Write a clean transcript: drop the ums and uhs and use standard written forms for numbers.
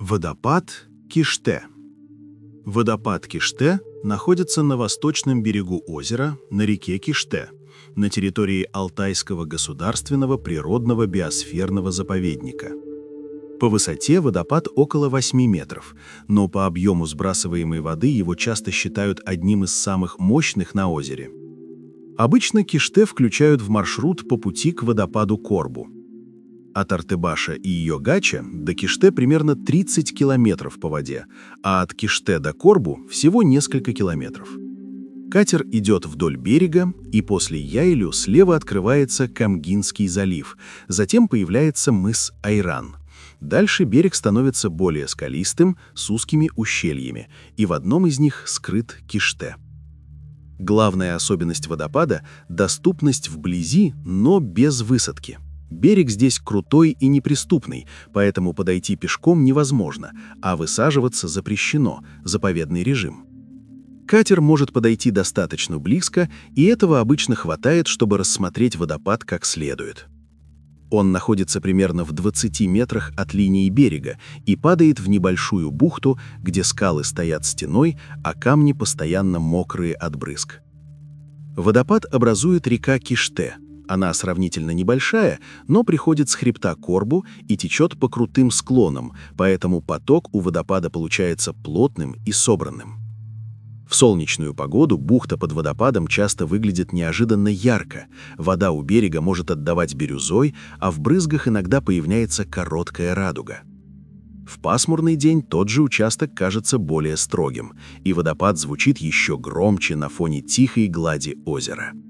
Водопад Киште. Водопад Киште находится на восточном берегу озера, на реке Киште, на территории Алтайского государственного природного биосферного заповедника. По высоте водопад около 8 метров, но по объему сбрасываемой воды его часто считают одним из самых мощных на озере. Обычно Киште включают в маршрут по пути к водопаду Корбу. От Артыбаша и Йогача до Киште примерно 30 километров по воде, а от Киште до Корбу всего несколько километров. Катер идет вдоль берега, и после Яйлю слева открывается Камгинский залив, затем появляется мыс Айран. Дальше берег становится более скалистым, с узкими ущельями, и в одном из них скрыт Киште. Главная особенность водопада – доступность вблизи, но без высадки. Берег здесь крутой и неприступный, поэтому подойти пешком невозможно, а высаживаться запрещено, заповедный режим. Катер может подойти достаточно близко, и этого обычно хватает, чтобы рассмотреть водопад как следует. Он находится примерно в 20 метрах от линии берега и падает в небольшую бухту, где скалы стоят стеной, а камни постоянно мокрые от брызг. Водопад образует река Киште. Она сравнительно небольшая, но приходит с хребта Корбу и течет по крутым склонам, поэтому поток у водопада получается плотным и собранным. В солнечную погоду бухта под водопадом часто выглядит неожиданно ярко, вода у берега может отдавать бирюзой, а в брызгах иногда появляется короткая радуга. В пасмурный день тот же участок кажется более строгим, и водопад звучит еще громче на фоне тихой глади озера.